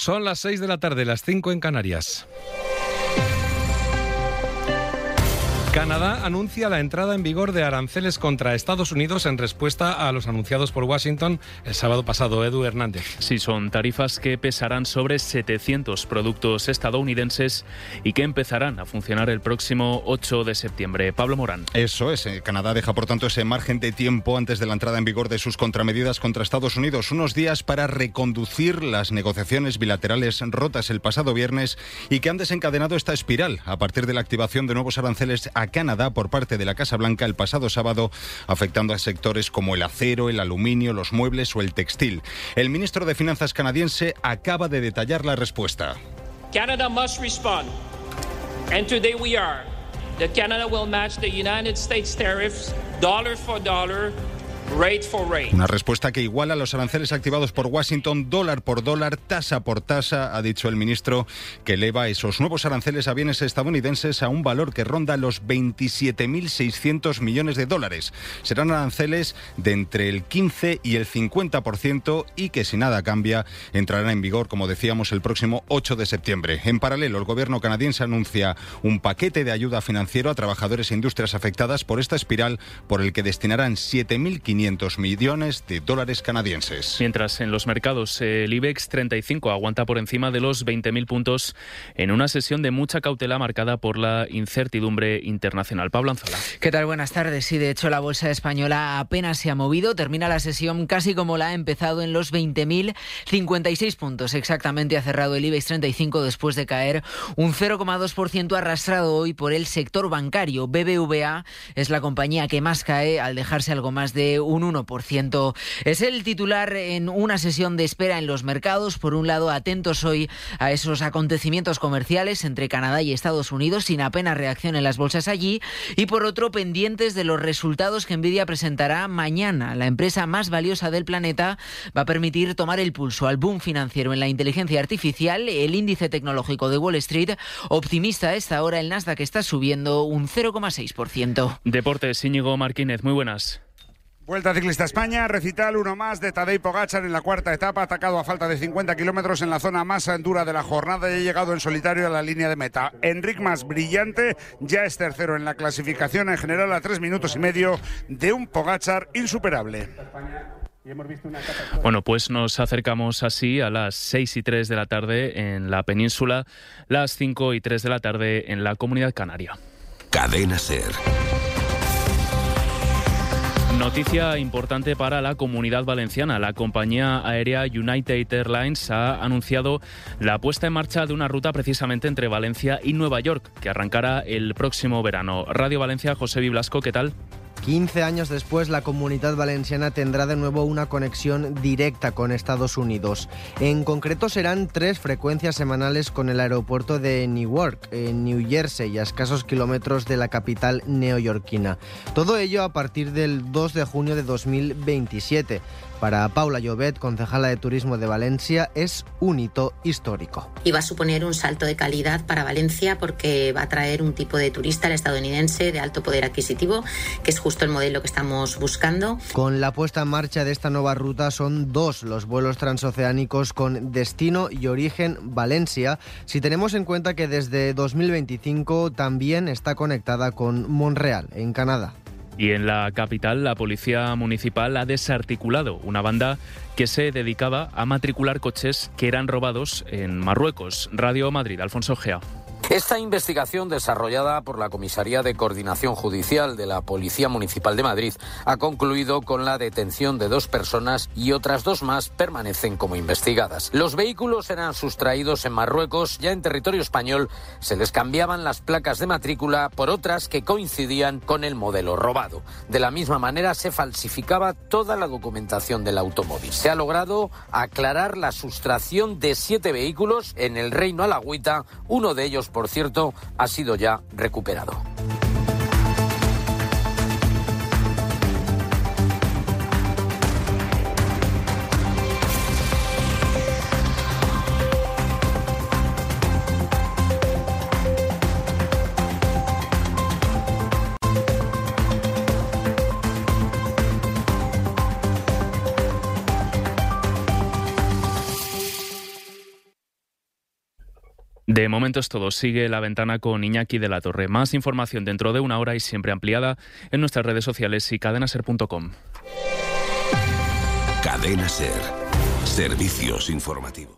Son las 6 de la tarde, las 5 en Canarias. Canadá anuncia la entrada en vigor de aranceles contra Estados Unidos en respuesta a los anunciados por Washington el sábado pasado. Edu Hernández. Sí, son tarifas que pesarán sobre 700 productos estadounidenses y que empezarán a funcionar el próximo 8 de septiembre. Pablo Morán. Eso es. Canadá deja, por tanto, ese margen de tiempo antes de la entrada en vigor de sus contramedidas contra Estados Unidos. Unos días para reconducir las negociaciones bilaterales rotas el pasado viernes y que han desencadenado esta espiral a partir de la activación de nuevos aranceles a Canadá por parte de la Casa Blanca el pasado sábado, afectando a sectores como el acero, el aluminio, los muebles o el textil. El ministro de Finanzas canadiense acaba de detallar la respuesta. Canada must respond. And today we are. That Canada will match the United States tariffs dollar for dollar. Rate for rate. Una respuesta que iguala los aranceles activados por Washington dólar por dólar, tasa por tasa, ha dicho el ministro, que eleva esos nuevos aranceles a bienes estadounidenses a un valor que ronda los 27.600 millones de dólares. Serán aranceles de entre el 15 y el 50% y que, si nada cambia, entrarán en vigor, como decíamos, el próximo 8 de septiembre. En paralelo, el gobierno canadiense anuncia un paquete de ayuda financiero a trabajadores e industrias afectadas por esta espiral, por el que destinarán 7.500 millones de dólares canadienses. Mientras en los mercados el IBEX 35 aguanta por encima de los 20.000 puntos en una sesión de mucha cautela marcada por la incertidumbre internacional. Pablo Anzola. ¿Qué tal? Buenas tardes. Sí, de hecho la bolsa española apenas se ha movido. Termina la sesión casi como la ha empezado, en los 20.056 puntos. Exactamente ha cerrado el IBEX 35 después de caer un 0,2% arrastrado hoy por el sector bancario. BBVA es la compañía que más cae al dejarse algo más de un 1%. Es el titular en una sesión de espera en los mercados. Por un lado, atentos hoy a esos acontecimientos comerciales entre Canadá y Estados Unidos, sin apenas reacción en las bolsas allí. Y por otro, pendientes de los resultados que Nvidia presentará mañana. La empresa más valiosa del planeta va a permitir tomar el pulso al boom financiero en la inteligencia artificial. El índice tecnológico de Wall Street, optimista a esta hora, el Nasdaq está subiendo un 0,6%. Deportes, Íñigo Martínez, muy buenas. Vuelta Ciclista España, recital uno más de Tadej Pogačar en la cuarta etapa, atacado a falta de 50 kilómetros en la zona más dura de la jornada y ha llegado en solitario a la línea de meta. Enric Mas, brillante, ya es tercero en la clasificación en general a 3 minutos y medio de un Pogačar insuperable. Bueno, pues nos acercamos así a las 6:03 de la tarde en la península, las 5:03 de la tarde en la Comunidad Canaria. Cadena SER. Noticia importante para la Comunidad Valenciana. La compañía aérea United Airlines ha anunciado la puesta en marcha de una ruta precisamente entre Valencia y Nueva York, que arrancará el próximo verano. Radio Valencia, José Blasco, ¿qué tal? 15 años después, la Comunidad Valenciana tendrá de nuevo una conexión directa con Estados Unidos. En concreto, serán 3 frecuencias semanales con el aeropuerto de Newark, en New Jersey, a escasos kilómetros de la capital neoyorquina. Todo ello a partir del 2 de junio de 2027. Para Paula Llobet, concejala de Turismo de Valencia, es un hito histórico. Y va a suponer un salto de calidad para Valencia porque va a traer un tipo de turista, el estadounidense, de alto poder adquisitivo, que es justo el modelo que estamos buscando. Con la puesta en marcha de esta nueva ruta son 2 los vuelos transoceánicos con destino y origen Valencia, si tenemos en cuenta que desde 2025 también está conectada con Montreal, en Canadá. Y en la capital, la Policía Municipal ha desarticulado una banda que se dedicaba a matricular coches que eran robados en Marruecos. Radio Madrid, Alfonso Gea. Esta investigación, desarrollada por la Comisaría de Coordinación Judicial de la Policía Municipal de Madrid, ha concluido con la detención de 2 personas y otras 2 más permanecen como investigadas. Los vehículos eran sustraídos en Marruecos. Ya en territorio español se les cambiaban las placas de matrícula por otras que coincidían con el modelo robado. De la misma manera se falsificaba toda la documentación del automóvil. Se ha logrado aclarar la sustracción de 7 vehículos en el Reino Alagüita. Uno de ellos, por cierto, ha sido ya recuperado. De momento es todo. Sigue La Ventana con Iñaki de la Torre. Más información dentro de una hora y siempre ampliada en nuestras redes sociales y cadenaser.com. Cadena Ser. Servicios informativos.